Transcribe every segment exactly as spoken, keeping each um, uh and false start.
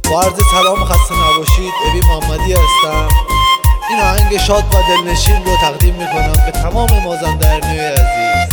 با عرض سلام خسته نباشید. ابی محمدی هستم. این آهنگ شاد و دلنشین رو تقدیم میکنم به تمام مازندرانی عزیز.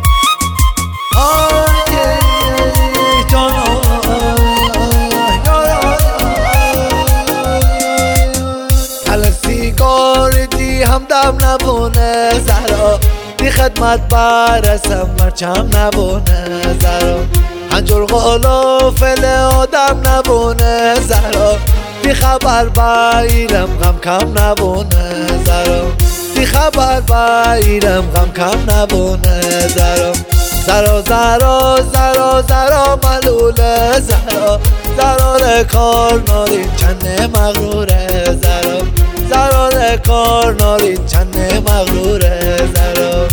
حالا سیگار دی همدم نبونه زهرا، دی خدمت برسم مرچم نبونه زهرا، هنجور قالا فل آدم نبونه زهرا، دی خبر بایرم غم کم نبونه زهرا، دی خبر بایرم غم کم نبونه زهرا، زهرا زهرا زهرا زهرا ملوله زهرا، زهرا کار نارین چنه مغروره زهرا، زهرا کار نارین چنه مغروره زهرا.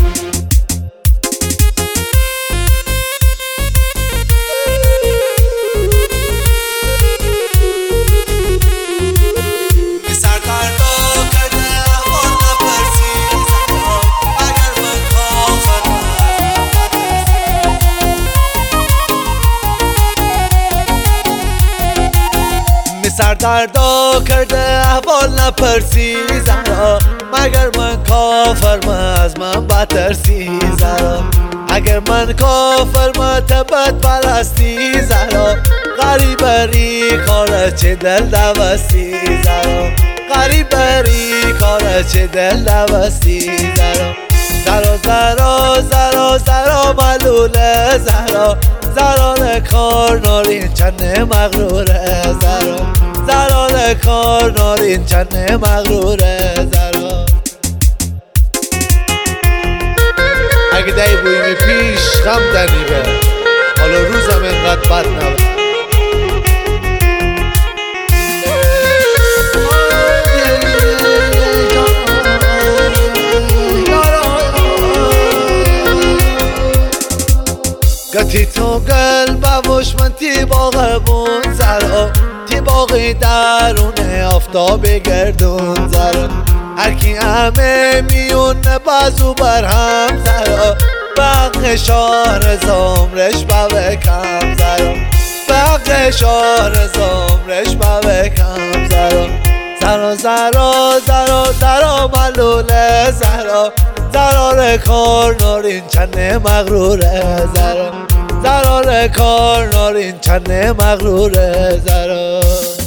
سردردا کرده احوال نپرسی زهرا، مگر من کافرم از من بترسی زهرا، اگر من کافرم تبت پرستی زهرا، غریبری کار چه دل دوستی زهرا، غریبری کار چه دل دوستی زهرا، زهرا زهرا زهرا زهرا ملوله زهرا، زهرا کار نارین چنه مغروره زهرا، زهرا کار نارین چنه مغروره زهرا. اگه دهی بویمی پیش غم دنیبه، حالا روزم اینقدر بد نبه. گتی تو قلب وش من تی باغبون زهرا، تی باغی درونه آفتاب گردون زهرا، هرکی همه میونه بازو بر هم زهرا، بق شهر زمرش با کم زهرا، بق شهر زمرش با کم زهرا، زهرا زهرا زهرا زهرا ملوله زهرا، زهرا کار نارین چنه مغروره زهرا، زهرا کار نارین چنه مغروره زهرا.